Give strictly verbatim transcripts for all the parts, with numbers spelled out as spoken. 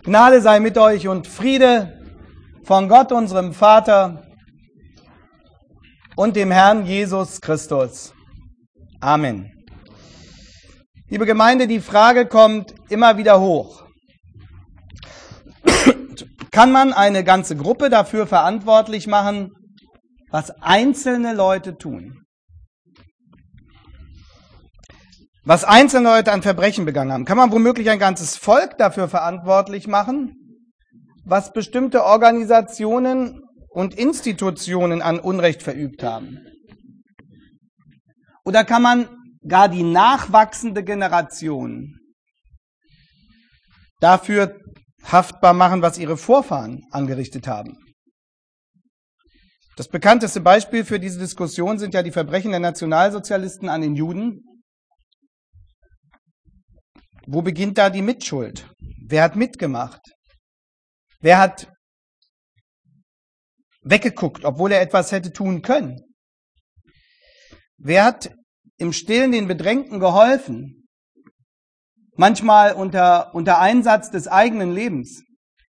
Gnade sei mit euch und Friede von Gott, unserem Vater und dem Herrn Jesus Christus. Amen. Liebe Gemeinde, die Frage kommt immer wieder hoch. Kann man eine ganze Gruppe dafür verantwortlich machen, was einzelne Leute tun? Was einzelne Leute an Verbrechen begangen haben? Kann man womöglich ein ganzes Volk dafür verantwortlich machen, was bestimmte Organisationen und Institutionen an Unrecht verübt haben? Oder kann man gar die nachwachsende Generation dafür haftbar machen, was ihre Vorfahren angerichtet haben? Das bekannteste Beispiel für diese Diskussion sind ja die Verbrechen der Nationalsozialisten an den Juden. Wo beginnt da die Mitschuld? Wer hat mitgemacht? Wer hat weggeguckt, obwohl er etwas hätte tun können? Wer hat im Stillen den Bedrängten geholfen? Manchmal unter, unter Einsatz des eigenen Lebens.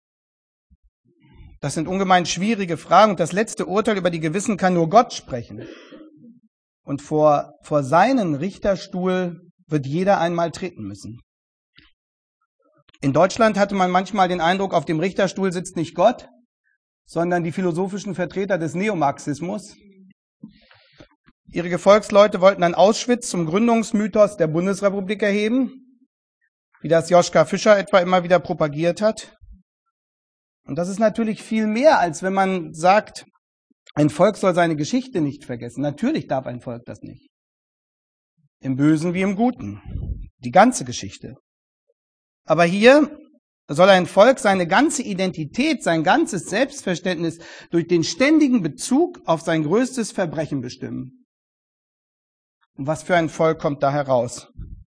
Das sind ungemein schwierige Fragen und das letzte Urteil über die Gewissen kann nur Gott sprechen. Und vor, vor seinen Richterstuhl wird jeder einmal treten müssen. In Deutschland hatte man manchmal den Eindruck, auf dem Richterstuhl sitzt nicht Gott, sondern die philosophischen Vertreter des Neomarxismus. Ihre Gefolgsleute wollten ein Auschwitz zum Gründungsmythos der Bundesrepublik erheben, wie das Joschka Fischer etwa immer wieder propagiert hat. Und das ist natürlich viel mehr, als wenn man sagt, ein Volk soll seine Geschichte nicht vergessen. Natürlich darf ein Volk das nicht. Im Bösen wie im Guten. Die ganze Geschichte. Aber hier soll ein Volk seine ganze Identität, sein ganzes Selbstverständnis durch den ständigen Bezug auf sein größtes Verbrechen bestimmen. Und was für ein Volk kommt da heraus?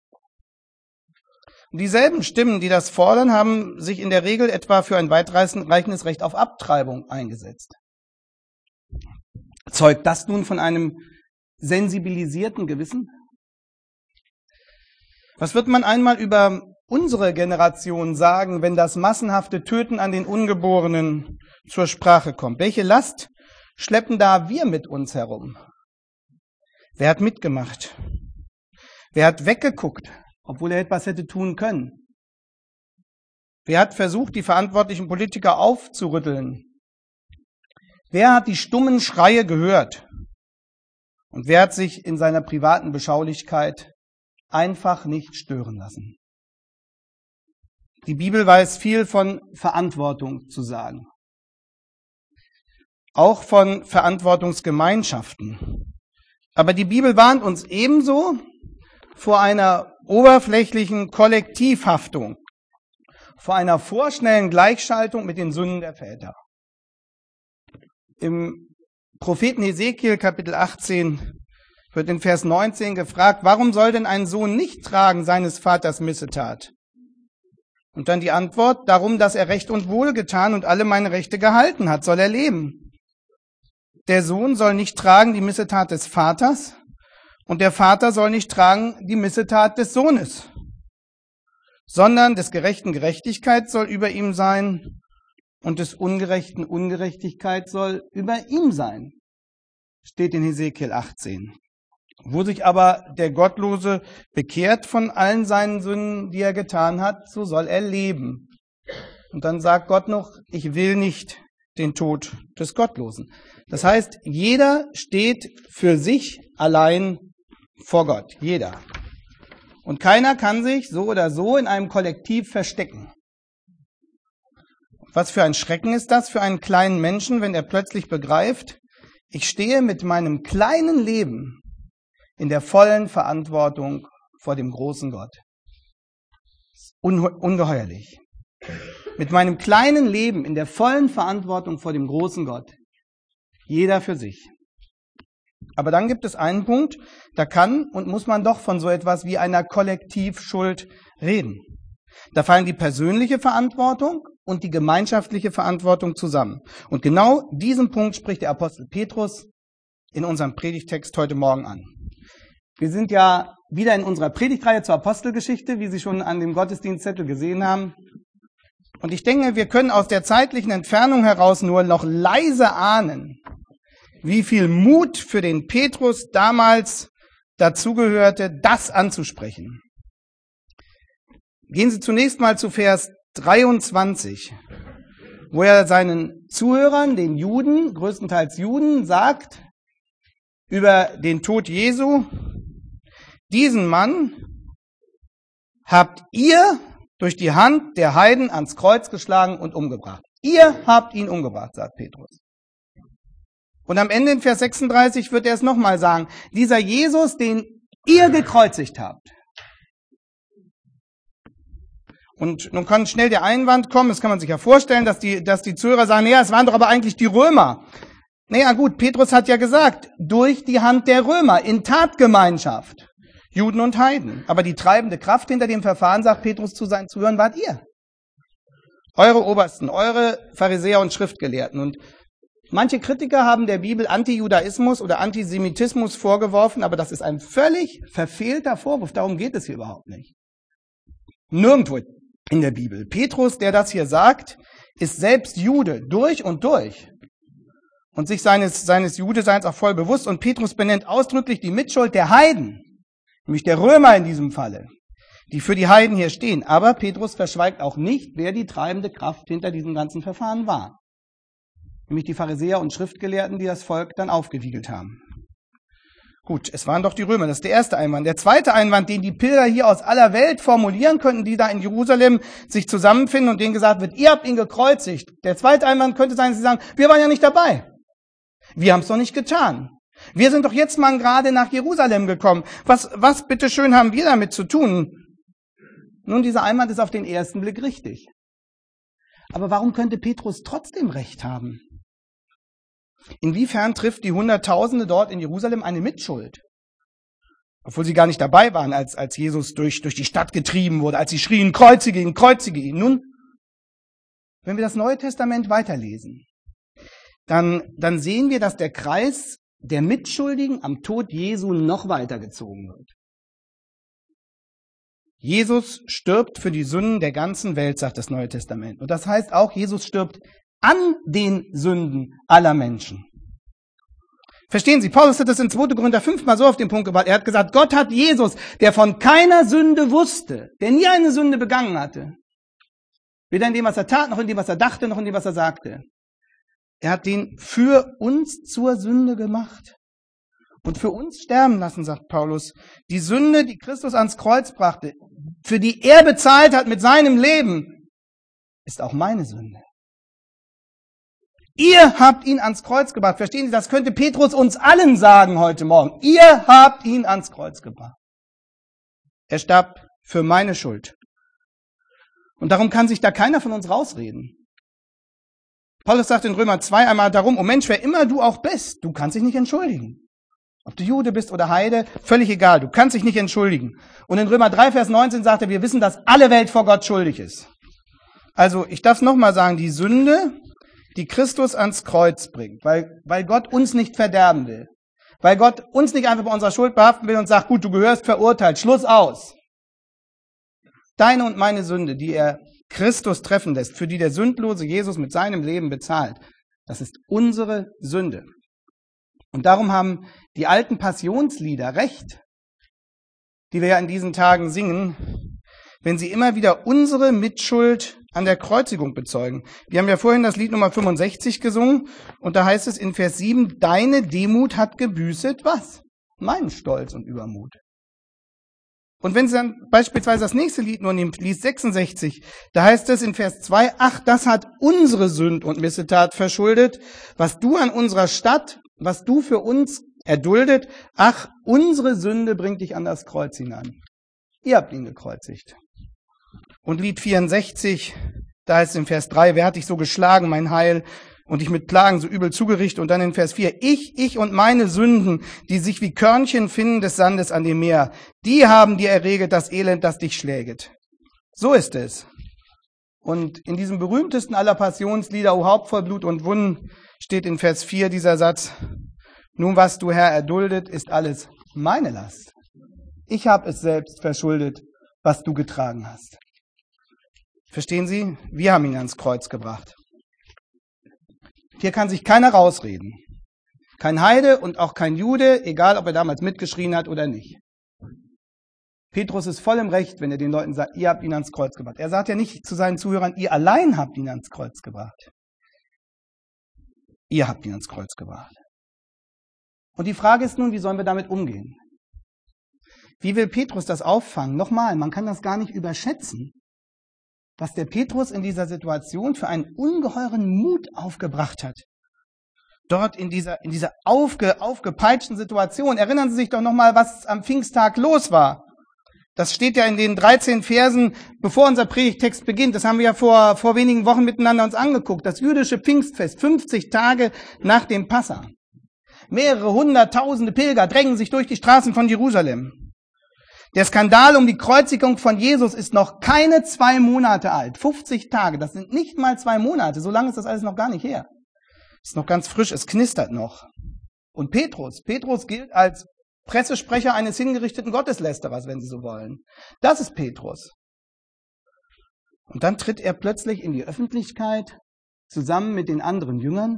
Und dieselben Stimmen, die das fordern, haben sich in der Regel etwa für ein weitreichendes Recht auf Abtreibung eingesetzt. Zeugt das nun von einem sensibilisierten Gewissen? Was wird man einmal über unsere Generation sagen, wenn das massenhafte Töten an den Ungeborenen zur Sprache kommt? Welche Last schleppen da wir mit uns herum? Wer hat mitgemacht? Wer hat weggeguckt, obwohl er etwas hätte tun können? Wer hat versucht, die verantwortlichen Politiker aufzurütteln? Wer hat die stummen Schreie gehört? Und wer hat sich in seiner privaten Beschaulichkeit einfach nicht stören lassen? Die Bibel weiß viel von Verantwortung zu sagen. Auch von Verantwortungsgemeinschaften. Aber die Bibel warnt uns ebenso vor einer oberflächlichen Kollektivhaftung, vor einer vorschnellen Gleichschaltung mit den Sünden der Väter. Im Propheten Hesekiel Kapitel achtzehn wird in Vers neunzehn gefragt, warum soll denn ein Sohn nicht tragen seines Vaters Missetat? Und dann die Antwort, darum, dass er Recht und Wohl getan und alle meine Rechte gehalten hat, soll er leben. Der Sohn soll nicht tragen die Missetat des Vaters und der Vater soll nicht tragen die Missetat des Sohnes, sondern des Gerechten Gerechtigkeit soll über ihm sein und des Ungerechten Ungerechtigkeit soll über ihm sein. Steht in Hesekiel achtzehn. Wo sich aber der Gottlose bekehrt von allen seinen Sünden, die er getan hat, so soll er leben. Und dann sagt Gott noch, ich will nicht den Tod des Gottlosen. Das heißt, jeder steht für sich allein vor Gott. Jeder. Und keiner kann sich so oder so in einem Kollektiv verstecken. Was für ein Schrecken ist das für einen kleinen Menschen, wenn er plötzlich begreift, ich stehe mit meinem kleinen Leben in der vollen Verantwortung vor dem großen Gott. Unge- ungeheuerlich. Mit meinem kleinen Leben in der vollen Verantwortung vor dem großen Gott. Jeder für sich. Aber dann gibt es einen Punkt, da kann und muss man doch von so etwas wie einer Kollektivschuld reden. Da fallen die persönliche Verantwortung und die gemeinschaftliche Verantwortung zusammen. Und genau diesen Punkt spricht der Apostel Petrus in unserem Predigtext heute Morgen an. Wir sind ja wieder in unserer Predigtreihe zur Apostelgeschichte, wie Sie schon an dem Gottesdienstzettel gesehen haben. Und ich denke, wir können aus der zeitlichen Entfernung heraus nur noch leise ahnen, wie viel Mut für den Petrus damals dazugehörte, das anzusprechen. Gehen Sie zunächst mal zu Vers dreiundzwanzig, wo er seinen Zuhörern, den Juden, größtenteils Juden, sagt über den Tod Jesu: Diesen Mann habt ihr durch die Hand der Heiden ans Kreuz geschlagen und umgebracht. Ihr habt ihn umgebracht, sagt Petrus. Und am Ende in Vers sechsunddreißig wird er es nochmal sagen: Dieser Jesus, den ihr gekreuzigt habt. Und nun kann schnell der Einwand kommen, das kann man sich ja vorstellen, dass die, dass die Zuhörer sagen, naja, es waren doch aber eigentlich die Römer. Naja gut, Petrus hat ja gesagt, durch die Hand der Römer, in Tatgemeinschaft, Juden und Heiden. Aber die treibende Kraft hinter dem Verfahren, sagt Petrus zu seinen Zuhörern, wart ihr. Eure Obersten, eure Pharisäer und Schriftgelehrten. Und manche Kritiker haben der Bibel Antijudaismus oder Antisemitismus vorgeworfen, aber das ist ein völlig verfehlter Vorwurf. Darum geht es hier überhaupt nicht. Nirgendwo in der Bibel. Petrus, der das hier sagt, ist selbst Jude, durch und durch. Und sich seines, seines Judeseins auch voll bewusst. Und Petrus benennt ausdrücklich die Mitschuld der Heiden, nämlich der Römer in diesem Falle, die für die Heiden hier stehen. Aber Petrus verschweigt auch nicht, wer die treibende Kraft hinter diesem ganzen Verfahren war. Nämlich die Pharisäer und Schriftgelehrten, die das Volk dann aufgewiegelt haben. Gut, es waren doch die Römer, das ist der erste Einwand. Der zweite Einwand, den die Pilger hier aus aller Welt formulieren könnten, die da in Jerusalem sich zusammenfinden und denen gesagt wird, ihr habt ihn gekreuzigt. Der zweite Einwand könnte sein, dass sie sagen, wir waren ja nicht dabei. Wir haben es doch nicht getan. Wir sind doch jetzt mal gerade nach Jerusalem gekommen. Was, was bitteschön haben wir damit zu tun? Nun, dieser Einwand ist auf den ersten Blick richtig. Aber warum könnte Petrus trotzdem recht haben? Inwiefern trifft die Hunderttausende dort in Jerusalem eine Mitschuld? Obwohl sie gar nicht dabei waren, als, als Jesus durch, durch die Stadt getrieben wurde, als sie schrien, kreuzige ihn, kreuzige ihn. Nun, wenn wir das Neue Testament weiterlesen, dann, dann sehen wir, dass der Kreis der Mitschuldigen am Tod Jesu noch weiter gezogen wird. Jesus stirbt für die Sünden der ganzen Welt, sagt das Neue Testament. Und das heißt auch, Jesus stirbt an den Sünden aller Menschen. Verstehen Sie, Paulus hat das in zweiter Korinther fünf mal so auf den Punkt gebracht. Er hat gesagt, Gott hat Jesus, der von keiner Sünde wusste, der nie eine Sünde begangen hatte, weder in dem, was er tat, noch in dem, was er dachte, noch in dem, was er sagte. Er hat den für uns zur Sünde gemacht und für uns sterben lassen, sagt Paulus. Die Sünde, die Christus ans Kreuz brachte, für die er bezahlt hat mit seinem Leben, ist auch meine Sünde. Ihr habt ihn ans Kreuz gebracht. Verstehen Sie, das könnte Petrus uns allen sagen heute Morgen. Ihr habt ihn ans Kreuz gebracht. Er starb für meine Schuld. Und darum kann sich da keiner von uns rausreden. Paulus sagt in Römer zwei einmal darum, oh Mensch, wer immer du auch bist, du kannst dich nicht entschuldigen. Ob du Jude bist oder Heide, völlig egal, du kannst dich nicht entschuldigen. Und in Römer drei, Vers neunzehn sagt er, wir wissen, dass alle Welt vor Gott schuldig ist. Also, ich darf es nochmal sagen, die Sünde, die Christus ans Kreuz bringt, weil, weil Gott uns nicht verderben will. Weil Gott uns nicht einfach bei unserer Schuld behaften will und sagt, gut, du gehörst verurteilt, Schluss aus. Deine und meine Sünde, die er Christus treffen lässt, für die der sündlose Jesus mit seinem Leben bezahlt, das ist unsere Sünde. Und darum haben die alten Passionslieder recht, die wir ja in diesen Tagen singen, wenn sie immer wieder unsere Mitschuld an der Kreuzigung bezeugen. Wir haben ja vorhin das Lied Nummer fünfundsechzig gesungen und da heißt es in Vers sieben, deine Demut hat gebüßet, was? Meinen Stolz und Übermut. Und wenn Sie dann beispielsweise das nächste Lied nur nehmen, Lied sechsundsechzig, da heißt es in Vers zwei, ach, das hat unsere Sünd und Missetat verschuldet, was du an unserer Stadt, was du für uns erduldet, ach, unsere Sünde bringt dich an das Kreuz hinein. Ihr habt ihn gekreuzigt. Und Lied vierundsechzig, da heißt es in Vers drei, wer hat dich so geschlagen, mein Heil, und dich mit Klagen so übel zugerichtet. Und dann in Vers vier, ich, ich und meine Sünden, die sich wie Körnchen finden des Sandes an dem Meer, die haben dir erreget das Elend, das dich schläget. So ist es. Und in diesem berühmtesten aller Passionslieder, O Haupt voll Blut und Wunden, steht in Vers vier dieser Satz, nun was du Herr erduldet, ist alles meine Last. Ich habe es selbst verschuldet, was du getragen hast. Verstehen Sie? Wir haben ihn ans Kreuz gebracht. Hier kann sich keiner rausreden. Kein Heide und auch kein Jude, egal ob er damals mitgeschrien hat oder nicht. Petrus ist voll im Recht, wenn er den Leuten sagt, ihr habt ihn ans Kreuz gebracht. Er sagt ja nicht zu seinen Zuhörern, ihr allein habt ihn ans Kreuz gebracht. Ihr habt ihn ans Kreuz gebracht. Und die Frage ist nun, wie sollen wir damit umgehen? Wie will Petrus das auffangen? Nochmal, man kann das gar nicht überschätzen, was der Petrus in dieser Situation für einen ungeheuren Mut aufgebracht hat. Dort in dieser, in dieser aufge, aufgepeitschten Situation. Erinnern Sie sich doch nochmal, was am Pfingsttag los war. Das steht ja in den dreizehn Versen, bevor unser Predigtext beginnt. Das haben wir ja vor, vor wenigen Wochen miteinander uns angeguckt. Das jüdische Pfingstfest, fünfzig Tage nach dem Passa. Mehrere hunderttausende Pilger drängen sich durch die Straßen von Jerusalem. Der Skandal um die Kreuzigung von Jesus ist noch keine zwei Monate alt. fünfzig Tage, das sind nicht mal zwei Monate. So lange ist das alles noch gar nicht her. Ist noch ganz frisch, es knistert noch. Und Petrus, Petrus gilt als Pressesprecher eines hingerichteten Gotteslästerers, wenn Sie so wollen. Das ist Petrus. Und dann tritt er plötzlich in die Öffentlichkeit zusammen mit den anderen Jüngern.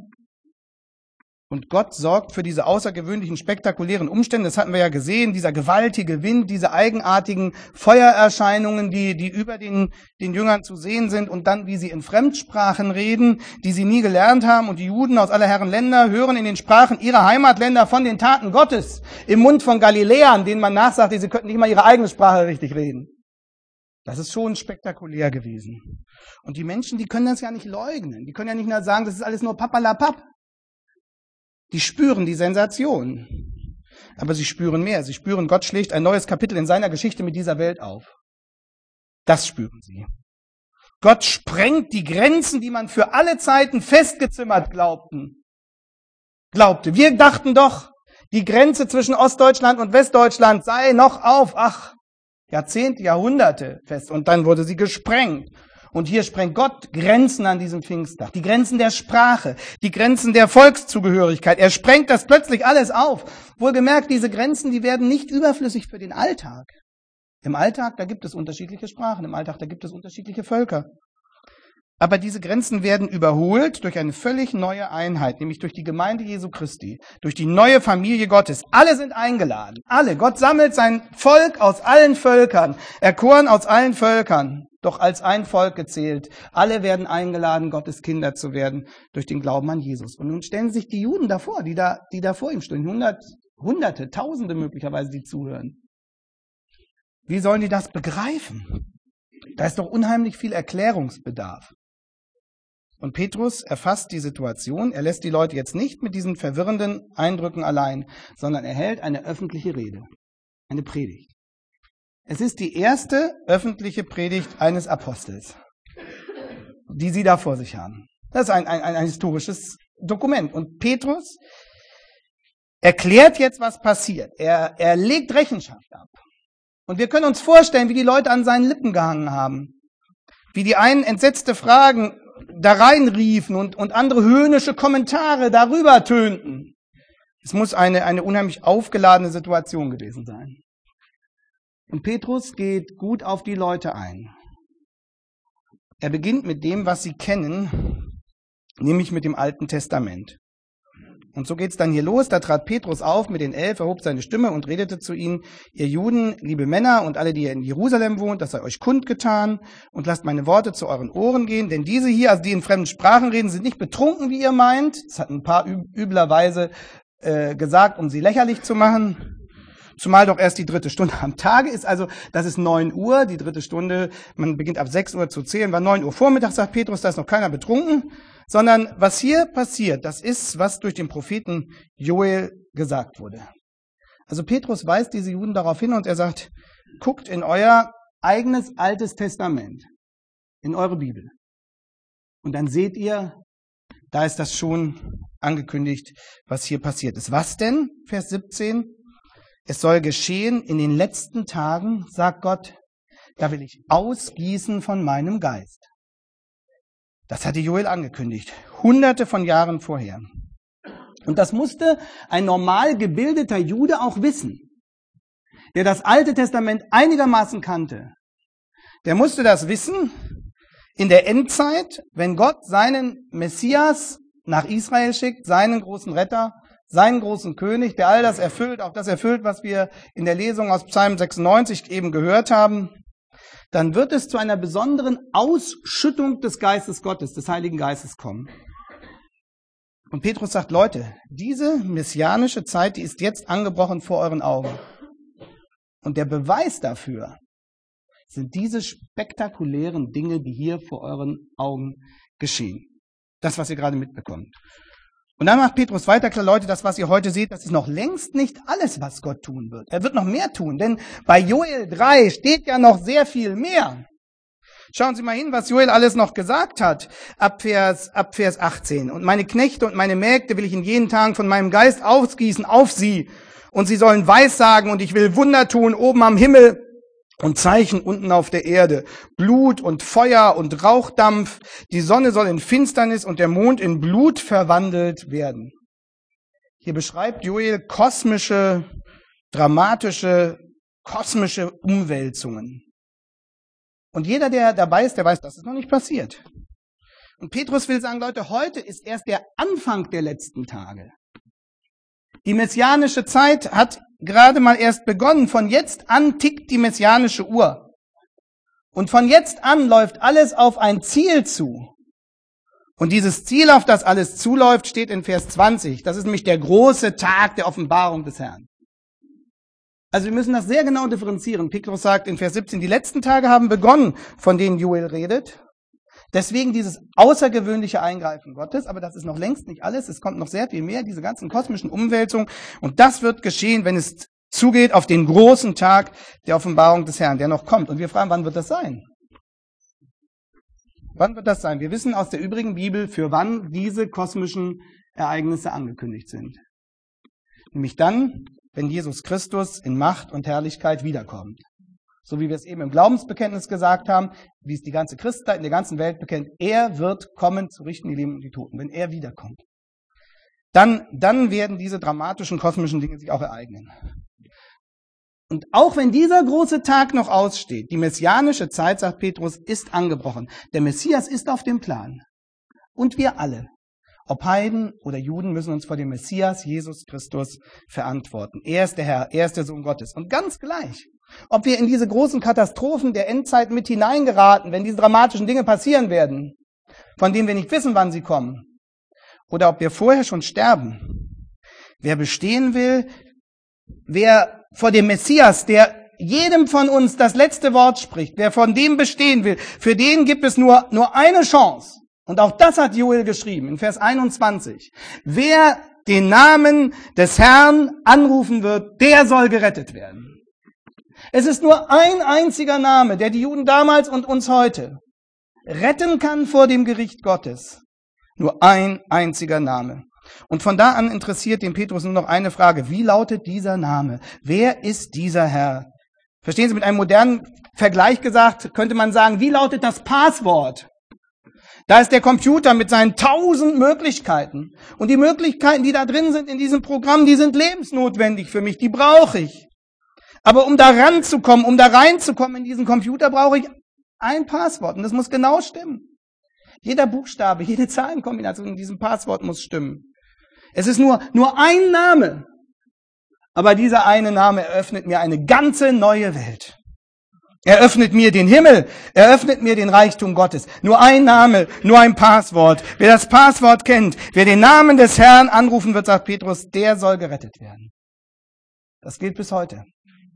Und Gott sorgt für diese außergewöhnlichen, spektakulären Umstände. Das hatten wir ja gesehen, dieser gewaltige Wind, diese eigenartigen Feuererscheinungen, die, die über den, den Jüngern zu sehen sind. Und dann, wie sie in Fremdsprachen reden, die sie nie gelernt haben. Und die Juden aus aller Herren Länder hören in den Sprachen ihrer Heimatländer von den Taten Gottes im Mund von Galiläern, denen man nachsagt, sie könnten nicht mal ihre eigene Sprache richtig reden. Das ist schon spektakulär gewesen. Und die Menschen, die können das ja nicht leugnen. Die können ja nicht nur sagen, das ist alles nur papalapap. Die spüren die Sensation. Aber sie spüren mehr. Sie spüren, Gott schlägt ein neues Kapitel in seiner Geschichte mit dieser Welt auf. Das spüren sie. Gott sprengt die Grenzen, die man für alle Zeiten festgezimmert glaubten. glaubte. Wir dachten doch, die Grenze zwischen Ostdeutschland und Westdeutschland sei noch auf, ach, Jahrzehnte, Jahrhunderte fest. Und dann wurde sie gesprengt. Und hier sprengt Gott Grenzen an diesem Pfingsttag. Die Grenzen der Sprache, die Grenzen der Volkszugehörigkeit. Er sprengt das plötzlich alles auf. Wohlgemerkt, diese Grenzen, die werden nicht überflüssig für den Alltag. Im Alltag, da gibt es unterschiedliche Sprachen. Im Alltag, da gibt es unterschiedliche Völker. Aber diese Grenzen werden überholt durch eine völlig neue Einheit, nämlich durch die Gemeinde Jesu Christi, durch die neue Familie Gottes. Alle sind eingeladen. Alle. Gott sammelt sein Volk aus allen Völkern, erkoren aus allen Völkern. Doch als ein Volk gezählt. Alle werden eingeladen, Gottes Kinder zu werden, durch den Glauben an Jesus. Und nun stellen sich die Juden davor, die da, die da vor ihm stehen. Hundert, Hunderte, Tausende möglicherweise, die zuhören. Wie sollen die das begreifen? Da ist doch unheimlich viel Erklärungsbedarf. Und Petrus erfasst die Situation. Er lässt die Leute jetzt nicht mit diesen verwirrenden Eindrücken allein, sondern er hält eine öffentliche Rede, eine Predigt. Es ist die erste öffentliche Predigt eines Apostels, die sie da vor sich haben. Das ist ein, ein, ein historisches Dokument. Und Petrus erklärt jetzt, was passiert. Er, er legt Rechenschaft ab. Und wir können uns vorstellen, wie die Leute an seinen Lippen gehangen haben. Wie die einen entsetzte Fragen da reinriefen und, und andere höhnische Kommentare darüber tönten. Es muss eine, eine unheimlich aufgeladene Situation gewesen sein. Und Petrus geht gut auf die Leute ein. Er beginnt mit dem, was sie kennen, nämlich mit dem Alten Testament. Und so geht's dann hier los. Da trat Petrus auf mit den Elf, erhob seine Stimme und redete zu ihnen: Ihr Juden, liebe Männer und alle, die ihr in Jerusalem wohnt, das sei euch kundgetan und lasst meine Worte zu euren Ohren gehen. Denn diese hier, also die in fremden Sprachen reden, sind nicht betrunken, wie ihr meint. Das hat ein paar üblerweise äh, gesagt, um sie lächerlich zu machen. Zumal doch erst die dritte Stunde am Tage ist, also das ist neun Uhr, die dritte Stunde, man beginnt ab sechs Uhr zu zählen, war neun Uhr Vormittag, sagt Petrus, da ist noch keiner betrunken, sondern was hier passiert, das ist, was durch den Propheten Joel gesagt wurde. Also Petrus weist diese Juden darauf hin und er sagt, guckt in euer eigenes Altes Testament, in eure Bibel. Und dann seht ihr, da ist das schon angekündigt, was hier passiert ist. Was denn? Vers siebzehn. Es soll geschehen in den letzten Tagen, sagt Gott, da will ich ausgießen von meinem Geist. Das hatte Joel angekündigt, hunderte von Jahren vorher. Und das musste ein normal gebildeter Jude auch wissen, der das Alte Testament einigermaßen kannte. Der musste das wissen, in der Endzeit, wenn Gott seinen Messias nach Israel schickt, seinen großen Retter, seinen großen König, der all das erfüllt, auch das erfüllt, was wir in der Lesung aus Psalm sechsundneunzig eben gehört haben, dann wird es zu einer besonderen Ausschüttung des Geistes Gottes, des Heiligen Geistes kommen. Und Petrus sagt, Leute, diese messianische Zeit, die ist jetzt angebrochen vor euren Augen. Und der Beweis dafür sind diese spektakulären Dinge, die hier vor euren Augen geschehen. Das, was ihr gerade mitbekommt. Und dann macht Petrus weiter, klar, Leute, das, was ihr heute seht, das ist noch längst nicht alles, was Gott tun wird. Er wird noch mehr tun, denn bei Joel drei steht ja noch sehr viel mehr. Schauen Sie mal hin, was Joel alles noch gesagt hat, ab Vers, ab Vers achtzehn. Und meine Knechte und meine Mägde will ich in jenen Tagen von meinem Geist ausgießen auf sie, und sie sollen Weissagen, und ich will Wunder tun oben am Himmel und Zeichen unten auf der Erde. Blut und Feuer und Rauchdampf. Die Sonne soll in Finsternis und der Mond in Blut verwandelt werden. Hier beschreibt Joel kosmische, dramatische, kosmische Umwälzungen. Und jeder, der dabei ist, der weiß, das ist noch nicht passiert. Und Petrus will sagen, Leute, heute ist erst der Anfang der letzten Tage. Die messianische Zeit hat gerade mal erst begonnen. Von jetzt an tickt die messianische Uhr. Und von jetzt an läuft alles auf ein Ziel zu. Und dieses Ziel, auf das alles zuläuft, steht in Vers zwanzig. Das ist nämlich der große Tag der Offenbarung des Herrn. Also wir müssen das sehr genau differenzieren. Petrus sagt in Vers siebzehn, die letzten Tage haben begonnen, von denen Joel redet. Deswegen dieses außergewöhnliche Eingreifen Gottes, aber das ist noch längst nicht alles. Es kommt noch sehr viel mehr, diese ganzen kosmischen Umwälzungen. Und das wird geschehen, wenn es zugeht auf den großen Tag der Offenbarung des Herrn, der noch kommt. Und wir fragen, wann wird das sein? Wann wird das sein? Wir wissen aus der übrigen Bibel, für wann diese kosmischen Ereignisse angekündigt sind. Nämlich dann, wenn Jesus Christus in Macht und Herrlichkeit wiederkommt. So wie wir es eben im Glaubensbekenntnis gesagt haben, wie es die ganze Christenheit in der ganzen Welt bekennt, er wird kommen zu richten die Lebenden und die Toten, wenn er wiederkommt. Dann, dann werden diese dramatischen kosmischen Dinge sich auch ereignen. Und auch wenn dieser große Tag noch aussteht, die messianische Zeit, sagt Petrus, ist angebrochen. Der Messias ist auf dem Plan. Und wir alle, ob Heiden oder Juden, müssen uns vor dem Messias, Jesus Christus, verantworten. Er ist der Herr, er ist der Sohn Gottes. Und ganz gleich, ob wir in diese großen Katastrophen der Endzeit mit hineingeraten, wenn diese dramatischen Dinge passieren werden, von denen wir nicht wissen, wann sie kommen, oder ob wir vorher schon sterben. Wer bestehen will, wer vor dem Messias, der jedem von uns das letzte Wort spricht, wer von dem bestehen will, für den gibt es nur, nur eine Chance. Und auch das hat Joel geschrieben, in Vers einundzwanzig. Wer den Namen des Herrn anrufen wird, der soll gerettet werden. Es ist nur ein einziger Name, der die Juden damals und uns heute retten kann vor dem Gericht Gottes. Nur ein einziger Name. Und von da an interessiert den Petrus nur noch eine Frage. Wie lautet dieser Name? Wer ist dieser Herr? Verstehen Sie, mit einem modernen Vergleich gesagt, könnte man sagen, wie lautet das Passwort? Da ist der Computer mit seinen tausend Möglichkeiten. Und die Möglichkeiten, die da drin sind in diesem Programm, die sind lebensnotwendig für mich, die brauche ich. Aber um da ranzukommen, um da reinzukommen in diesen Computer, brauche ich ein Passwort. Und das muss genau stimmen. Jeder Buchstabe, jede Zahlenkombination in diesem Passwort muss stimmen. Es ist nur, nur ein Name. Aber dieser eine Name eröffnet mir eine ganze neue Welt. Er öffnet mir den Himmel, er öffnet mir den Reichtum Gottes. Nur ein Name, nur ein Passwort. Wer das Passwort kennt, wer den Namen des Herrn anrufen wird, sagt Petrus, der soll gerettet werden. Das gilt bis heute.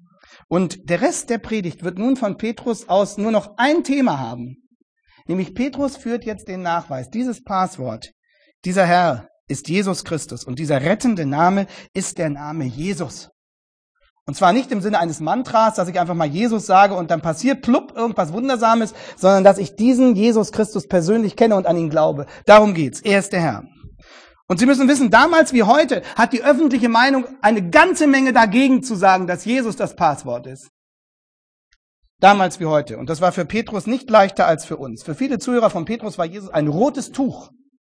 Und der Rest der Predigt wird nun von Petrus aus nur noch ein Thema haben. Nämlich Petrus führt jetzt den Nachweis. Dieses Passwort, dieser Herr ist Jesus Christus. Und dieser rettende Name ist der Name Jesus. Und zwar nicht im Sinne eines Mantras, dass ich einfach mal Jesus sage und dann passiert plupp irgendwas Wundersames, sondern dass ich diesen Jesus Christus persönlich kenne und an ihn glaube. Darum geht's. Er ist der Herr. Und Sie müssen wissen, damals wie heute hat die öffentliche Meinung eine ganze Menge dagegen zu sagen, dass Jesus das Passwort ist. Damals wie heute. Und das war für Petrus nicht leichter als für uns. Für viele Zuhörer von Petrus war Jesus ein rotes Tuch.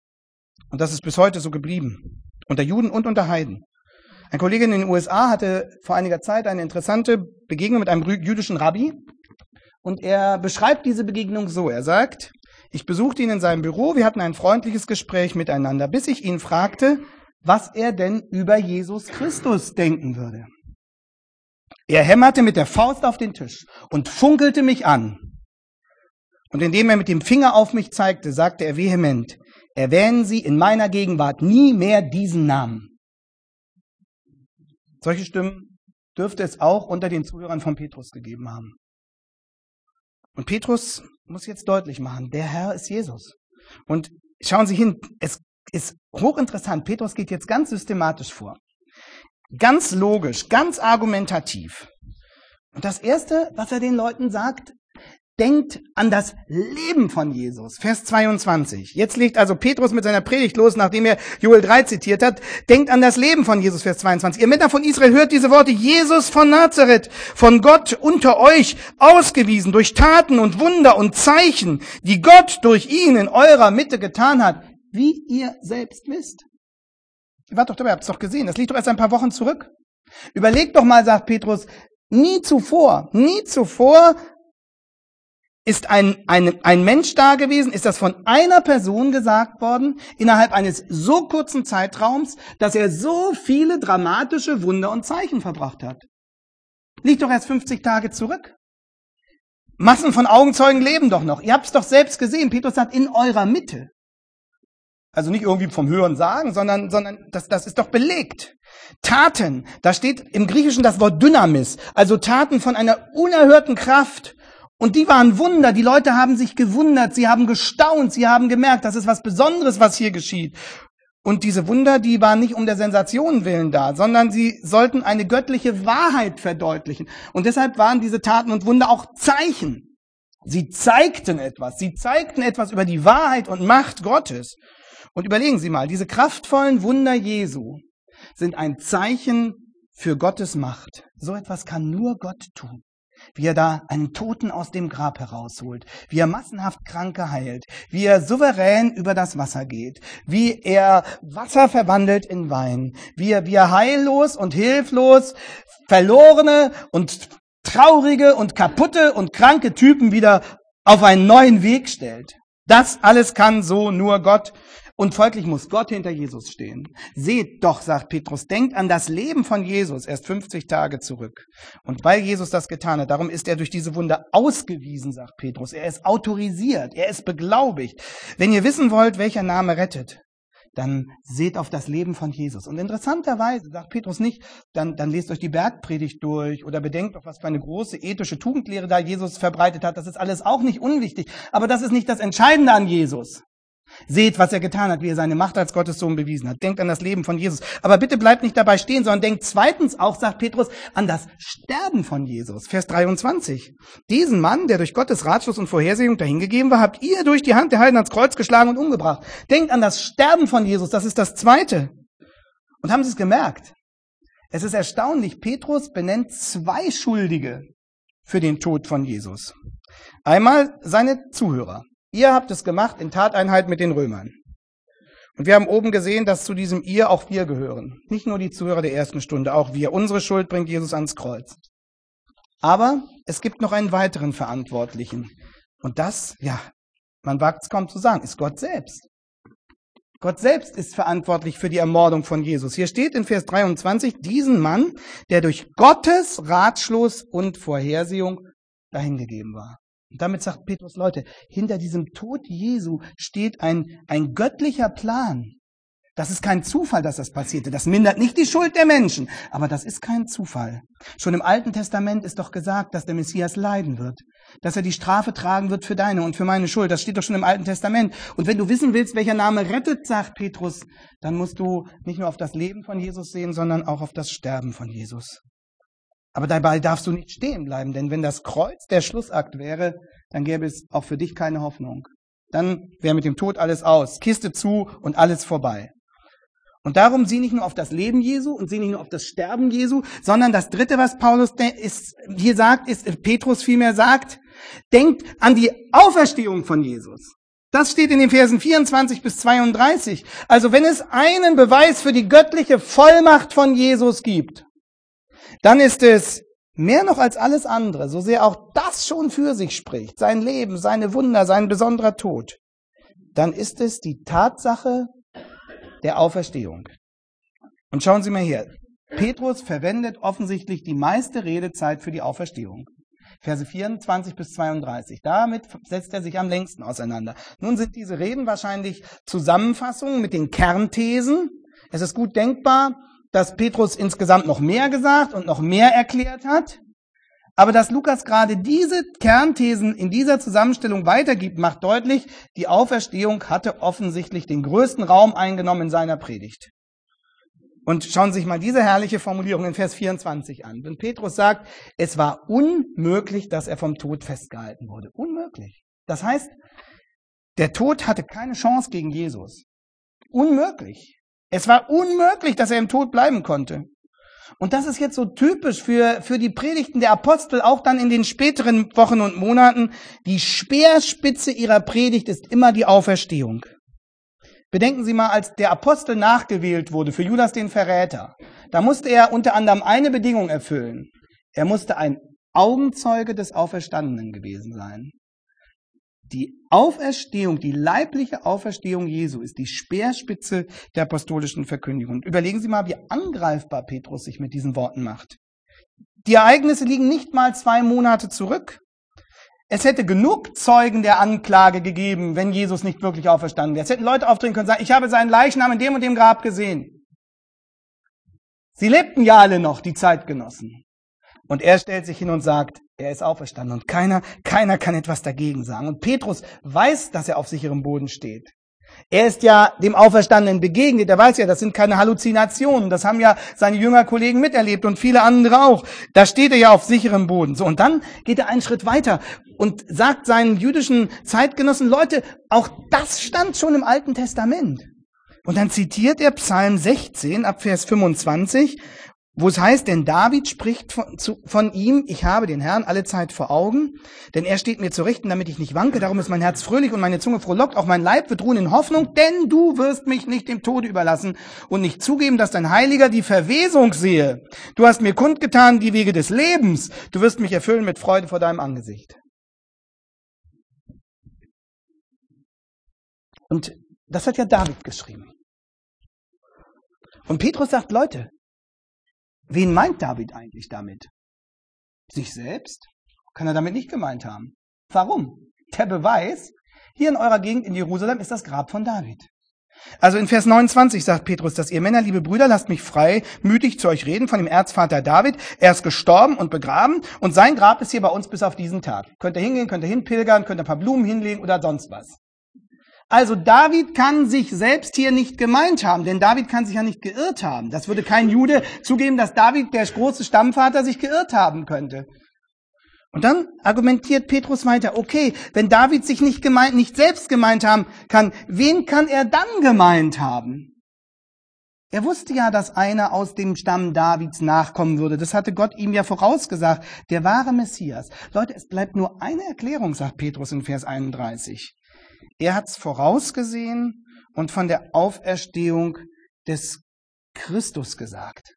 Und das ist bis heute so geblieben. Unter Juden und unter Heiden. Ein Kollege in den U S A hatte vor einiger Zeit eine interessante Begegnung mit einem jüdischen Rabbi. Und er beschreibt diese Begegnung so. Er sagt, Ich besuchte ihn in seinem Büro, wir hatten ein freundliches Gespräch miteinander, bis ich ihn fragte, was er denn über Jesus Christus denken würde. Er hämmerte mit der Faust auf den Tisch und funkelte mich an. Und indem er mit dem Finger auf mich zeigte, sagte er vehement, erwähnen Sie in meiner Gegenwart nie mehr diesen Namen. Solche Stimmen dürfte es auch unter den Zuhörern von Petrus gegeben haben. Und Petrus muss jetzt deutlich machen, der Herr ist Jesus. Und schauen Sie hin, es ist hochinteressant. Petrus geht jetzt ganz systematisch vor. Ganz logisch, ganz argumentativ. Und das Erste, was er den Leuten sagt, denkt an das Leben von Jesus. Vers zweiundzwanzig. Jetzt legt also Petrus mit seiner Predigt los, nachdem er Joel drei zitiert hat. Denkt an das Leben von Jesus, Vers zweiundzwanzig. Ihr Männer von Israel, hört diese Worte. Jesus von Nazareth, von Gott unter euch ausgewiesen durch Taten und Wunder und Zeichen, die Gott durch ihn in eurer Mitte getan hat, wie ihr selbst wisst. Ihr wart doch dabei, habt es doch gesehen. Das liegt doch erst ein paar Wochen zurück. Überlegt doch mal, sagt Petrus, nie zuvor, nie zuvor ist ein, ein, ein Mensch da gewesen, ist das von einer Person gesagt worden, innerhalb eines so kurzen Zeitraums, dass er so viele dramatische Wunder und Zeichen verbracht hat. Liegt doch erst fünfzig Tage zurück. Massen von Augenzeugen leben doch noch. Ihr habt es doch selbst gesehen. Petrus sagt, in eurer Mitte. Also nicht irgendwie vom Hören sagen, sondern, sondern das, das ist doch belegt. Taten, da steht im Griechischen das Wort Dynamis, also Taten von einer unerhörten Kraft. Und die waren Wunder, die Leute haben sich gewundert, sie haben gestaunt, sie haben gemerkt, das ist was Besonderes, was hier geschieht. Und diese Wunder, die waren nicht um der Sensation willen da, sondern sie sollten eine göttliche Wahrheit verdeutlichen. Und deshalb waren diese Taten und Wunder auch Zeichen. Sie zeigten etwas, sie zeigten etwas über die Wahrheit und Macht Gottes. Und überlegen Sie mal, diese kraftvollen Wunder Jesu sind ein Zeichen für Gottes Macht. So etwas kann nur Gott tun. Wie er da einen Toten aus dem Grab herausholt, wie er massenhaft Kranke heilt, wie er souverän über das Wasser geht, wie er Wasser verwandelt in Wein, wie er, wie er heillos und hilflos verlorene und traurige und kaputte und kranke Typen wieder auf einen neuen Weg stellt. Das alles kann so nur Gott. Und folglich muss Gott hinter Jesus stehen. Seht doch, sagt Petrus, denkt an das Leben von Jesus erst fünfzig Tage zurück. Und weil Jesus das getan hat, darum ist er durch diese Wunder ausgewiesen, sagt Petrus. Er ist autorisiert, er ist beglaubigt. Wenn ihr wissen wollt, welcher Name rettet, dann seht auf das Leben von Jesus. Und interessanterweise sagt Petrus nicht, dann, dann lest euch die Bergpredigt durch oder bedenkt doch, was für eine große ethische Tugendlehre da Jesus verbreitet hat. Das ist alles auch nicht unwichtig. Aber das ist nicht das Entscheidende an Jesus. Seht, was er getan hat, wie er seine Macht als Gottes Sohn bewiesen hat. Denkt an das Leben von Jesus. Aber bitte bleibt nicht dabei stehen, sondern denkt zweitens auch, sagt Petrus, an das Sterben von Jesus. Vers dreiundzwanzig. Diesen Mann, der durch Gottes Ratschluss und Vorhersehung dahingegeben war, habt ihr durch die Hand der Heiden ans Kreuz geschlagen und umgebracht. Denkt an das Sterben von Jesus. Das ist das Zweite. Und haben Sie es gemerkt? Es ist erstaunlich. Petrus benennt zwei Schuldige für den Tod von Jesus. Einmal seine Zuhörer. Ihr habt es gemacht in Tateinheit mit den Römern. Und wir haben oben gesehen, dass zu diesem Ihr auch wir gehören. Nicht nur die Zuhörer der ersten Stunde, auch wir. Unsere Schuld bringt Jesus ans Kreuz. Aber es gibt noch einen weiteren Verantwortlichen. Und das, ja, man wagt es kaum zu sagen, ist Gott selbst. Gott selbst ist verantwortlich für die Ermordung von Jesus. Hier steht in Vers dreiundzwanzig, diesen Mann, der durch Gottes Ratschluss und Vorhersehung dahingegeben war. Und damit sagt Petrus, Leute, hinter diesem Tod Jesu steht ein, ein göttlicher Plan. Das ist kein Zufall, dass das passierte. Das mindert nicht die Schuld der Menschen, aber das ist kein Zufall. Schon im Alten Testament ist doch gesagt, dass der Messias leiden wird, dass er die Strafe tragen wird für deine und für meine Schuld. Das steht doch schon im Alten Testament. Und wenn du wissen willst, welcher Name rettet, sagt Petrus, dann musst du nicht nur auf das Leben von Jesus sehen, sondern auch auf das Sterben von Jesus. Aber dabei darfst du nicht stehen bleiben, denn wenn das Kreuz der Schlussakt wäre, dann gäbe es auch für dich keine Hoffnung. Dann wäre mit dem Tod alles aus, Kiste zu und alles vorbei. Und darum sieh nicht nur auf das Leben Jesu und sieh nicht nur auf das Sterben Jesu, sondern das Dritte, was Paulus ist, hier sagt, ist, Petrus vielmehr sagt, denkt an die Auferstehung von Jesus. Das steht in den Versen vierundzwanzig bis zweiunddreißig. Also wenn es einen Beweis für die göttliche Vollmacht von Jesus gibt, dann ist es mehr noch als alles andere, so sehr auch das schon für sich spricht, sein Leben, seine Wunder, sein besonderer Tod, dann ist es die Tatsache der Auferstehung. Und schauen Sie mal her, Petrus verwendet offensichtlich die meiste Redezeit für die Auferstehung. Verse vierundzwanzig bis zweiunddreißig. Damit setzt er sich am längsten auseinander. Nun sind diese Reden wahrscheinlich Zusammenfassungen mit den Kernthesen. Es ist gut denkbar, dass Petrus insgesamt noch mehr gesagt und noch mehr erklärt hat. Aber dass Lukas gerade diese Kernthesen in dieser Zusammenstellung weitergibt, macht deutlich, die Auferstehung hatte offensichtlich den größten Raum eingenommen in seiner Predigt. Und schauen Sie sich mal diese herrliche Formulierung in Vers vierundzwanzig an. Wenn Petrus sagt, es war unmöglich, dass er vom Tod festgehalten wurde. Unmöglich. Das heißt, der Tod hatte keine Chance gegen Jesus. Unmöglich. Es war unmöglich, dass er im Tod bleiben konnte. Und das ist jetzt so typisch für, für die Predigten der Apostel, auch dann in den späteren Wochen und Monaten. Die Speerspitze ihrer Predigt ist immer die Auferstehung. Bedenken Sie mal, als der Apostel nachgewählt wurde für Judas den Verräter, da musste er unter anderem eine Bedingung erfüllen. Er musste ein Augenzeuge des Auferstandenen gewesen sein. Die Auferstehung, die leibliche Auferstehung Jesu ist die Speerspitze der apostolischen Verkündigung. Und überlegen Sie mal, wie angreifbar Petrus sich mit diesen Worten macht. Die Ereignisse liegen nicht mal zwei Monate zurück. Es hätte genug Zeugen der Anklage gegeben, wenn Jesus nicht wirklich auferstanden wäre. Es hätten Leute auftreten können und sagen, ich habe seinen Leichnam in dem und dem Grab gesehen. Sie lebten ja alle noch, die Zeitgenossen. Und er stellt sich hin und sagt, er ist auferstanden. Und keiner, keiner kann etwas dagegen sagen. Und Petrus weiß, dass er auf sicherem Boden steht. Er ist ja dem Auferstandenen begegnet. Er weiß ja, das sind keine Halluzinationen. Das haben ja seine Jüngerkollegen miterlebt und viele andere auch. Da steht er ja auf sicherem Boden. So, und dann geht er einen Schritt weiter und sagt seinen jüdischen Zeitgenossen, Leute, auch das stand schon im Alten Testament. Und dann zitiert er Psalm sechzehn ab Vers fünfundzwanzig, wo es heißt, denn David spricht von, zu, von ihm, ich habe den Herrn alle Zeit vor Augen, denn er steht mir zu Richten, damit ich nicht wanke, darum ist mein Herz fröhlich und meine Zunge frohlockt, auch mein Leib wird ruhen in Hoffnung, denn du wirst mich nicht dem Tode überlassen und nicht zugeben, dass dein Heiliger die Verwesung sehe. Du hast mir kundgetan die Wege des Lebens, du wirst mich erfüllen mit Freude vor deinem Angesicht. Und das hat ja David geschrieben. Und Petrus sagt, Leute, wen meint David eigentlich damit? Sich selbst? Kann er damit nicht gemeint haben. Warum? Der Beweis, hier in eurer Gegend in Jerusalem ist das Grab von David. Also in Vers neunundzwanzig sagt Petrus, dass ihr Männer, liebe Brüder, lasst mich frei, mütig zu euch reden von dem Erzvater David. Er ist gestorben und begraben und sein Grab ist hier bei uns bis auf diesen Tag. Könnt ihr hingehen, könnt ihr hinpilgern, könnt ihr ein paar Blumen hinlegen oder sonst was. Also David kann sich selbst hier nicht gemeint haben, denn David kann sich ja nicht geirrt haben. Das würde kein Jude zugeben, dass David, der große Stammvater, sich geirrt haben könnte. Und dann argumentiert Petrus weiter, okay, wenn David sich nicht gemeint, nicht selbst gemeint haben kann, wen kann er dann gemeint haben? Er wusste ja, dass einer aus dem Stamm Davids nachkommen würde. Das hatte Gott ihm ja vorausgesagt, der wahre Messias. Leute, es bleibt nur eine Erklärung, sagt Petrus in Vers einunddreißig. Er hat es vorausgesehen und von der Auferstehung des Christus gesagt.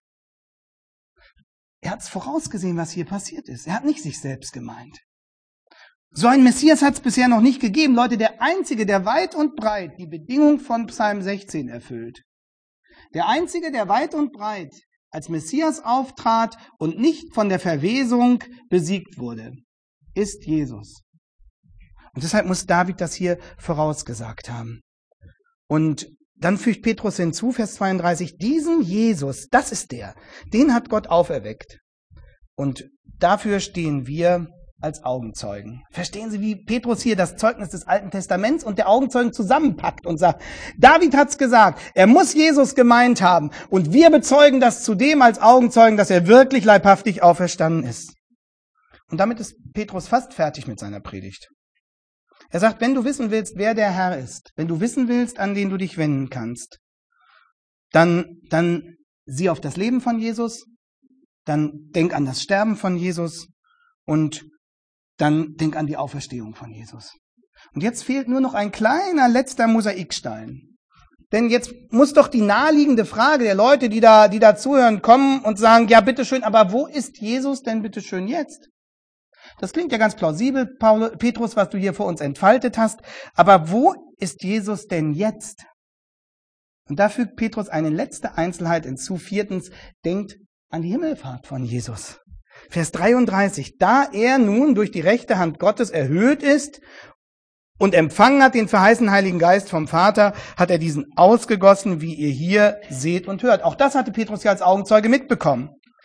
Er hat es vorausgesehen, was hier passiert ist. Er hat nicht sich selbst gemeint. So ein Messias hat es bisher noch nicht gegeben. Leute, der Einzige, der weit und breit die Bedingung von Psalm sechzehn erfüllt, der Einzige, der weit und breit als Messias auftrat und nicht von der Verwesung besiegt wurde, ist Jesus. Und deshalb muss David das hier vorausgesagt haben. Und dann fügt Petrus hinzu, Vers zweiunddreißig, diesen Jesus, das ist der, den hat Gott auferweckt. Und dafür stehen wir als Augenzeugen. Verstehen Sie, wie Petrus hier das Zeugnis des Alten Testaments und der Augenzeugen zusammenpackt und sagt, David hat's gesagt, er muss Jesus gemeint haben und wir bezeugen das zudem als Augenzeugen, dass er wirklich leibhaftig auferstanden ist. Und damit ist Petrus fast fertig mit seiner Predigt. Er sagt, wenn du wissen willst, wer der Herr ist, wenn du wissen willst, an den du dich wenden kannst, dann, dann sieh auf das Leben von Jesus, dann denk an das Sterben von Jesus und dann denk an die Auferstehung von Jesus. Und jetzt fehlt nur noch ein kleiner letzter Mosaikstein. Denn jetzt muss doch die naheliegende Frage der Leute, die da, die da zuhören, kommen und sagen, ja, bitteschön, aber wo ist Jesus denn bitteschön jetzt? Das klingt ja ganz plausibel, Paulus, Petrus, was du hier vor uns entfaltet hast. Aber wo ist Jesus denn jetzt? Und da fügt Petrus eine letzte Einzelheit hinzu. Viertens, denkt an die Himmelfahrt von Jesus. Vers dreiunddreißig. Da er nun durch die rechte Hand Gottes erhöht ist und empfangen hat den verheißenen Heiligen Geist vom Vater, hat er diesen ausgegossen, wie ihr hier seht und hört. Auch das hatte Petrus ja als Augenzeuge mitbekommen.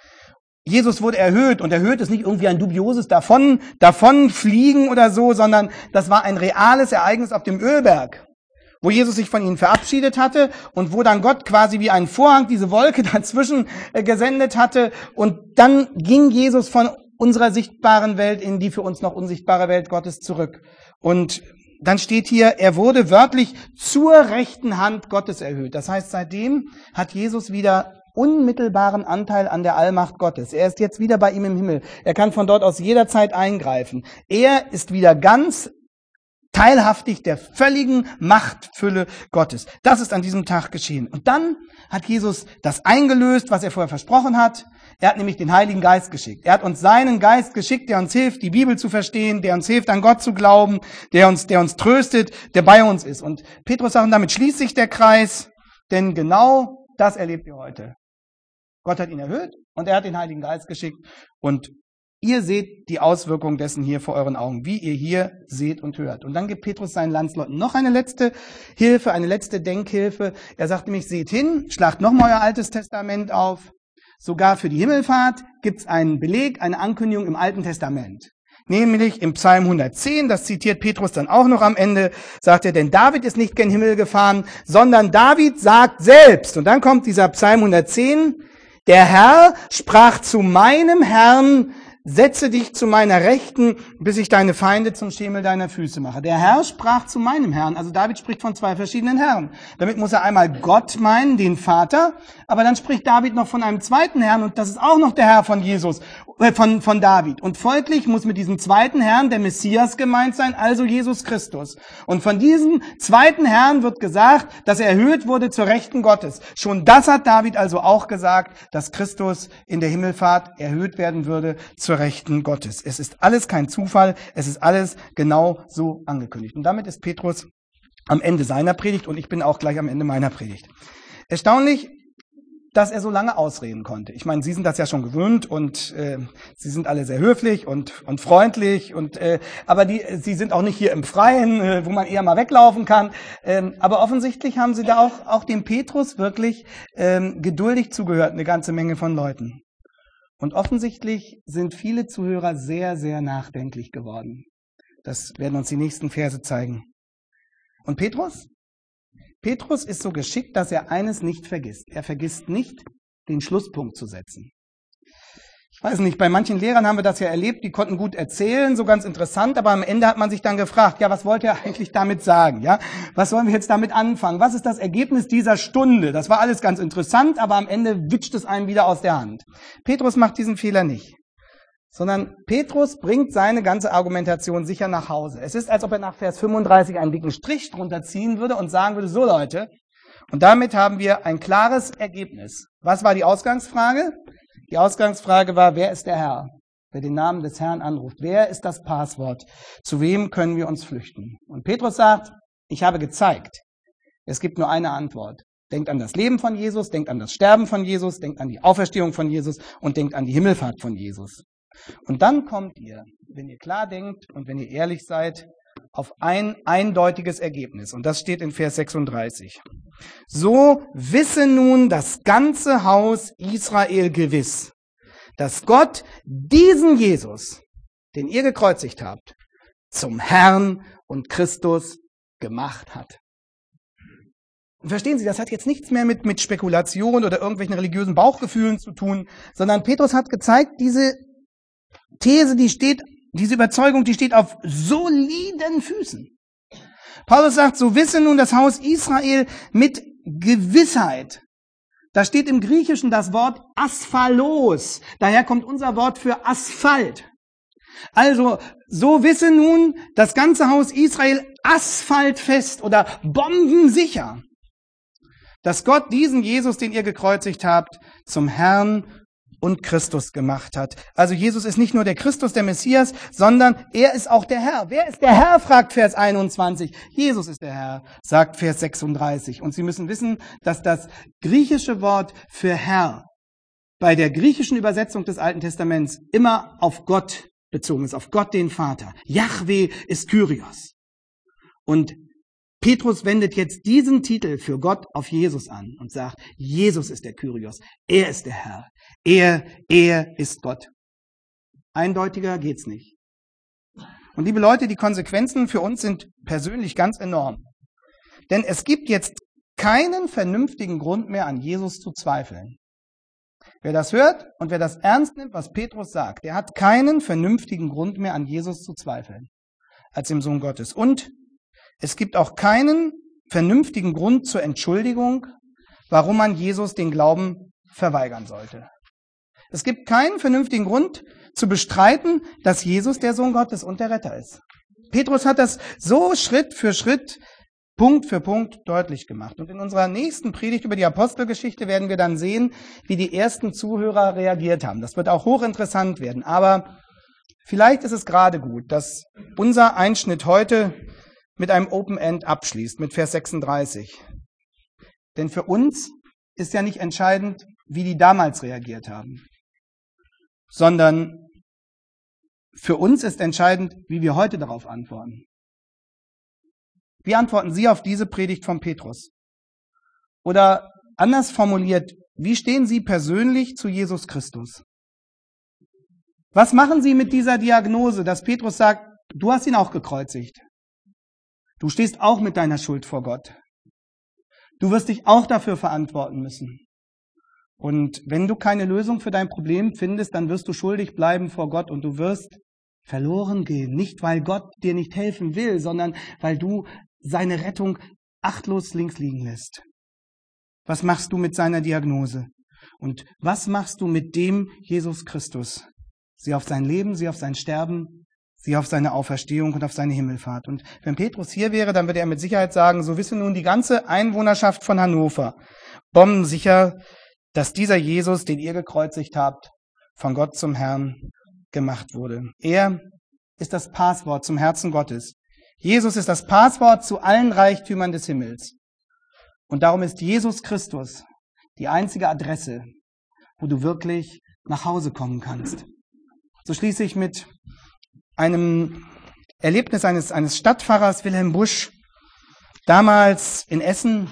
Jesus wurde erhöht und erhöht ist nicht irgendwie ein dubioses Davon, Davonfliegen oder so, sondern das war ein reales Ereignis auf dem Ölberg, wo Jesus sich von ihnen verabschiedet hatte und wo dann Gott quasi wie einen Vorhang diese Wolke dazwischen gesendet hatte und dann ging Jesus von unserer sichtbaren Welt in die für uns noch unsichtbare Welt Gottes zurück. Und dann steht hier, er wurde wörtlich zur rechten Hand Gottes erhöht. Das heißt, seitdem hat Jesus wieder unmittelbaren Anteil an der Allmacht Gottes. Er ist jetzt wieder bei ihm im Himmel. Er kann von dort aus jederzeit eingreifen. Er ist wieder ganz teilhaftig der völligen Machtfülle Gottes. Das ist an diesem Tag geschehen. Und dann hat Jesus das eingelöst, was er vorher versprochen hat. Er hat nämlich den Heiligen Geist geschickt. Er hat uns seinen Geist geschickt, der uns hilft, die Bibel zu verstehen, der uns hilft, an Gott zu glauben, der uns, der uns tröstet, der bei uns ist. Und Petrus sagt, damit schließt sich der Kreis, denn genau das erlebt ihr heute. Gott hat ihn erhöht und er hat den Heiligen Geist geschickt und ihr seht die Auswirkungen dessen hier vor euren Augen, wie ihr hier seht und hört. Und dann gibt Petrus seinen Landsleuten noch eine letzte Hilfe, eine letzte Denkhilfe. Er sagt nämlich, seht hin, schlagt nochmal euer Altes Testament auf. Sogar für die Himmelfahrt gibt es einen Beleg, eine Ankündigung im Alten Testament. Nämlich im Psalm hundertzehn, das zitiert Petrus dann auch noch am Ende, sagt er, denn David ist nicht gen Himmel gefahren, sondern David sagt selbst. Und dann kommt dieser Psalm hundertzehn, der Herr sprach zu meinem Herrn, setze dich zu meiner Rechten, bis ich deine Feinde zum Schemel deiner Füße mache. Der Herr sprach zu meinem Herrn. Also David spricht von zwei verschiedenen Herren. Damit muss er einmal Gott meinen, den Vater, aber dann spricht David noch von einem zweiten Herrn und das ist auch noch der Herr von Jesus, äh, von, von David. Und folglich muss mit diesem zweiten Herrn der Messias gemeint sein, also Jesus Christus. Und von diesem zweiten Herrn wird gesagt, dass er erhöht wurde zur Rechten Gottes. Schon das hat David also auch gesagt, dass Christus in der Himmelfahrt erhöht werden würde zur Rechten Gottes. Es ist alles kein Zufall, es ist alles genau so angekündigt. Und damit ist Petrus am Ende seiner Predigt und ich bin auch gleich am Ende meiner Predigt. Erstaunlich, dass er so lange ausreden konnte. Ich meine, Sie sind das ja schon gewöhnt und äh, Sie sind alle sehr höflich und und freundlich und äh, aber die Sie sind auch nicht hier im Freien, äh, wo man eher mal weglaufen kann. Ähm, aber offensichtlich haben Sie da auch auch dem Petrus wirklich ähm, geduldig zugehört, eine ganze Menge von Leuten. Und offensichtlich sind viele Zuhörer sehr, sehr nachdenklich geworden. Das werden uns die nächsten Verse zeigen. Und Petrus? Petrus ist so geschickt, dass er eines nicht vergisst. Er vergisst nicht, den Schlusspunkt zu setzen. Ich weiß nicht, bei manchen Lehrern haben wir das ja erlebt, die konnten gut erzählen, so ganz interessant, aber am Ende hat man sich dann gefragt, ja, was wollt ihr eigentlich damit sagen? Ja, was sollen wir jetzt damit anfangen? Was ist das Ergebnis dieser Stunde? Das war alles ganz interessant, aber am Ende witscht es einem wieder aus der Hand. Petrus macht diesen Fehler nicht, sondern Petrus bringt seine ganze Argumentation sicher nach Hause. Es ist, als ob er nach Vers fünfunddreißig einen dicken Strich drunter ziehen würde und sagen würde, so Leute, und damit haben wir ein klares Ergebnis. Was war die Ausgangsfrage? Die Ausgangsfrage war, wer ist der Herr, der den Namen des Herrn anruft? Wer ist das Passwort? Zu wem können wir uns flüchten? Und Petrus sagt, ich habe gezeigt, es gibt nur eine Antwort. Denkt an das Leben von Jesus, denkt an das Sterben von Jesus, denkt an die Auferstehung von Jesus und denkt an die Himmelfahrt von Jesus. Und dann kommt ihr, wenn ihr klar denkt und wenn ihr ehrlich seid, auf ein eindeutiges Ergebnis. Und das steht in Vers sechsunddreißig. So wisse nun das ganze Haus Israel gewiss, dass Gott diesen Jesus, den ihr gekreuzigt habt, zum Herrn und Christus gemacht hat. Und verstehen Sie, das hat jetzt nichts mehr mit, mit Spekulation oder irgendwelchen religiösen Bauchgefühlen zu tun, sondern Petrus hat gezeigt, diese These, die steht Diese Überzeugung, die steht auf soliden Füßen. Paulus sagt, so wisse nun das Haus Israel mit Gewissheit. Da steht im Griechischen das Wort Asphalos. Daher kommt unser Wort für Asphalt. Also, so wisse nun das ganze Haus Israel asphaltfest oder bombensicher. dass Gott diesen Jesus, den ihr gekreuzigt habt, zum Herrn und Christus gemacht hat. Also Jesus ist nicht nur der Christus, der Messias, sondern er ist auch der Herr. Wer ist der Herr, fragt Vers einundzwanzig. Jesus ist der Herr, sagt Vers sechsunddreißig. Und Sie müssen wissen, dass das griechische Wort für Herr bei der griechischen Übersetzung des Alten Testaments immer auf Gott bezogen ist, auf Gott den Vater. Jahwe ist Kyrios. Und Petrus wendet jetzt diesen Titel für Gott auf Jesus an und sagt, Jesus ist der Kyrios, er ist der Herr, er, er ist Gott. Eindeutiger geht's nicht. Und liebe Leute, die Konsequenzen für uns sind persönlich ganz enorm. Denn es gibt jetzt keinen vernünftigen Grund mehr, an Jesus zu zweifeln. Wer das hört und wer das ernst nimmt, was Petrus sagt, der hat keinen vernünftigen Grund mehr, an Jesus zu zweifeln, als dem Sohn Gottes. Und es gibt auch keinen vernünftigen Grund zur Entschuldigung, warum man Jesus den Glauben verweigern sollte. Es gibt keinen vernünftigen Grund zu bestreiten, dass Jesus der Sohn Gottes und der Retter ist. Petrus hat das so Schritt für Schritt, Punkt für Punkt deutlich gemacht. Und in unserer nächsten Predigt über die Apostelgeschichte werden wir dann sehen, wie die ersten Zuhörer reagiert haben. Das wird auch hochinteressant werden. Aber vielleicht ist es gerade gut, dass unser Einschnitt heute mit einem Open End abschließt, mit Vers sechsunddreißig. Denn für uns ist ja nicht entscheidend, wie die damals reagiert haben, sondern für uns ist entscheidend, wie wir heute darauf antworten. Wie antworten Sie auf diese Predigt von Petrus? Oder anders formuliert, wie stehen Sie persönlich zu Jesus Christus? Was machen Sie mit dieser Diagnose, dass Petrus sagt, du hast ihn auch gekreuzigt? Du stehst auch mit deiner Schuld vor Gott. Du wirst dich auch dafür verantworten müssen. Und wenn du keine Lösung für dein Problem findest, dann wirst du schuldig bleiben vor Gott und du wirst verloren gehen. Nicht, weil Gott dir nicht helfen will, sondern weil du seine Rettung achtlos links liegen lässt. Was machst du mit seiner Diagnose? Und was machst du mit dem Jesus Christus? Sie auf sein Leben, sie auf sein Sterben, sie auf seine Auferstehung und auf seine Himmelfahrt. Und wenn Petrus hier wäre, dann würde er mit Sicherheit sagen, so wisse nun die ganze Einwohnerschaft von Hannover bombensicher, dass dieser Jesus, den ihr gekreuzigt habt, von Gott zum Herrn gemacht wurde. Er ist das Passwort zum Herzen Gottes. Jesus ist das Passwort zu allen Reichtümern des Himmels. Und darum ist Jesus Christus die einzige Adresse, wo du wirklich nach Hause kommen kannst. So schließe ich mit einem Erlebnis eines, eines Stadtpfarrers, Wilhelm Busch, damals in Essen,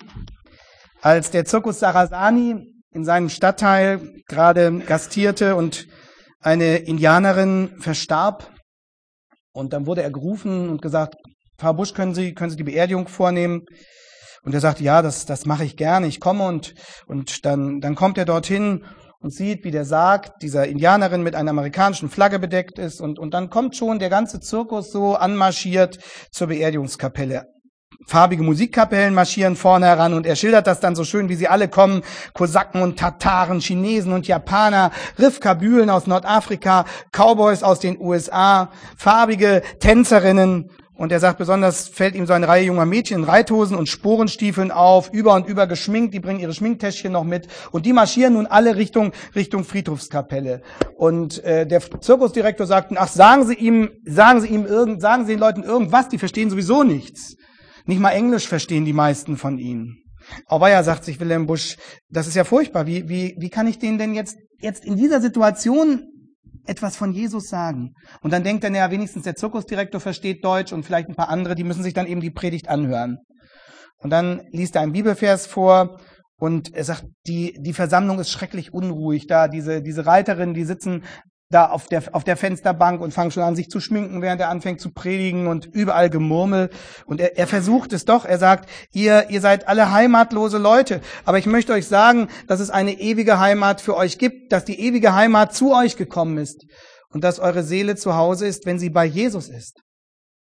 als der Zirkus Sarasani in seinem Stadtteil gerade gastierte und eine Indianerin verstarb. Und dann wurde er gerufen und gesagt, Pfarrer Busch, können Sie, können Sie die Beerdigung vornehmen? Und er sagte, ja, das, das mache ich gerne, ich komme. Und, und dann, dann kommt er dorthin und sieht, wie der Sarg dieser Indianerin mit einer amerikanischen Flagge bedeckt ist. Und, und dann kommt schon der ganze Zirkus so anmarschiert zur Beerdigungskapelle. Farbige Musikkapellen marschieren vorne heran und er schildert das dann so schön, wie sie alle kommen. Kosaken und Tataren, Chinesen und Japaner, Rifkabülen aus Nordafrika, Cowboys aus den U S A, farbige Tänzerinnen. Und er sagt, besonders fällt ihm so eine Reihe junger Mädchen in Reithosen und Sporenstiefeln auf, über und über geschminkt, die bringen ihre Schminktäschchen noch mit und die marschieren nun alle Richtung Richtung Friedhofskapelle. Und äh, der Zirkusdirektor sagt, ach, sagen Sie ihm, sagen Sie ihm irgend, sagen Sie den Leuten irgendwas, die verstehen sowieso nichts. Nicht mal Englisch verstehen die meisten von ihnen. Aber ja, sagt sich Wilhelm Busch, das ist ja furchtbar. Wie, wie, wie kann ich denen denn jetzt, jetzt in dieser Situation etwas von Jesus sagen? Und dann denkt er, naja, wenigstens der Zirkusdirektor versteht Deutsch und vielleicht ein paar andere, die müssen sich dann eben die Predigt anhören. Und dann liest er einen Bibelvers vor und er sagt, die, die Versammlung ist schrecklich unruhig da. Diese, diese Reiterinnen, die sitzen da auf der, auf der Fensterbank und fangen schon an, sich zu schminken, während er anfängt zu predigen und überall Gemurmel. Und er, er versucht es doch. Er sagt, ihr, ihr seid alle heimatlose Leute. Aber ich möchte euch sagen, dass es eine ewige Heimat für euch gibt, dass die ewige Heimat zu euch gekommen ist und dass eure Seele zu Hause ist, wenn sie bei Jesus ist.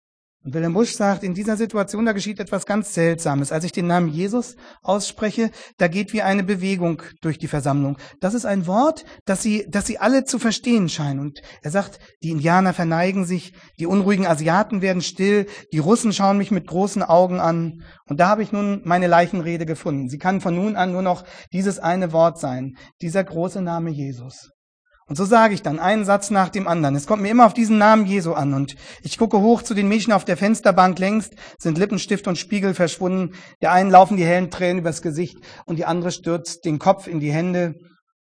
Und Wilhelm Busch sagt, in dieser Situation, da geschieht etwas ganz Seltsames. Als ich den Namen Jesus ausspreche, da geht wie eine Bewegung durch die Versammlung. Das ist ein Wort, das sie, das sie alle zu verstehen scheinen. Und er sagt, die Indianer verneigen sich, die unruhigen Asiaten werden still, die Russen schauen mich mit großen Augen an. Und da habe ich nun meine Leichenrede gefunden. Sie kann von nun an nur noch dieses eine Wort sein, dieser große Name Jesus. Und so sage ich dann einen Satz nach dem anderen. Es kommt mir immer auf diesen Namen Jesu an. Und ich gucke hoch zu den Mädchen auf der Fensterbank. Längst sind Lippenstift und Spiegel verschwunden. Der einen laufen die hellen Tränen übers Gesicht und die andere stürzt den Kopf in die Hände.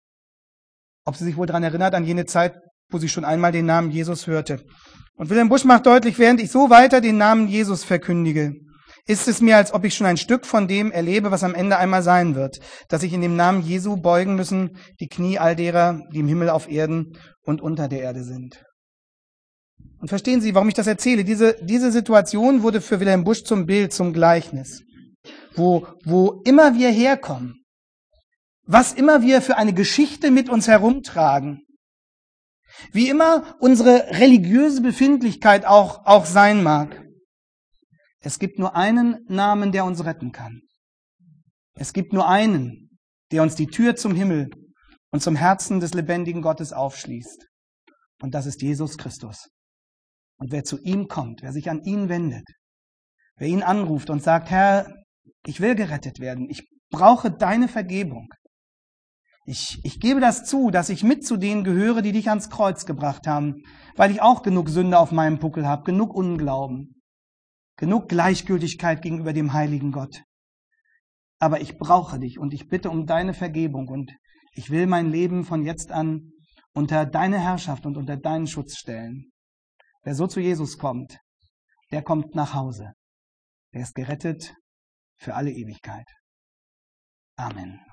Ob sie sich wohl daran erinnert, an jene Zeit, wo sie schon einmal den Namen Jesus hörte. Und Wilhelm Busch macht deutlich, während ich so weiter den Namen Jesus verkündige, ist es mir, als ob ich schon ein Stück von dem erlebe, was am Ende einmal sein wird, dass sich in dem Namen Jesu beugen müssen die Knie all derer, die im Himmel, auf Erden und unter der Erde sind. Und verstehen Sie, warum ich das erzähle? Diese, diese Situation wurde für Wilhelm Busch zum Bild, zum Gleichnis, wo, wo immer wir herkommen, was immer wir für eine Geschichte mit uns herumtragen, wie immer unsere religiöse Befindlichkeit auch, auch sein mag. Es gibt nur einen Namen, der uns retten kann. Es gibt nur einen, der uns die Tür zum Himmel und zum Herzen des lebendigen Gottes aufschließt. Und das ist Jesus Christus. Und wer zu ihm kommt, wer sich an ihn wendet, wer ihn anruft und sagt, Herr, ich will gerettet werden, ich brauche deine Vergebung. Ich, ich gebe das zu, dass ich mit zu denen gehöre, die dich ans Kreuz gebracht haben, weil ich auch genug Sünde auf meinem Buckel habe, genug Unglauben. Genug Gleichgültigkeit gegenüber dem heiligen Gott. Aber ich brauche dich und ich bitte um deine Vergebung und ich will mein Leben von jetzt an unter deine Herrschaft und unter deinen Schutz stellen. Wer so zu Jesus kommt, der kommt nach Hause. Der ist gerettet für alle Ewigkeit. Amen.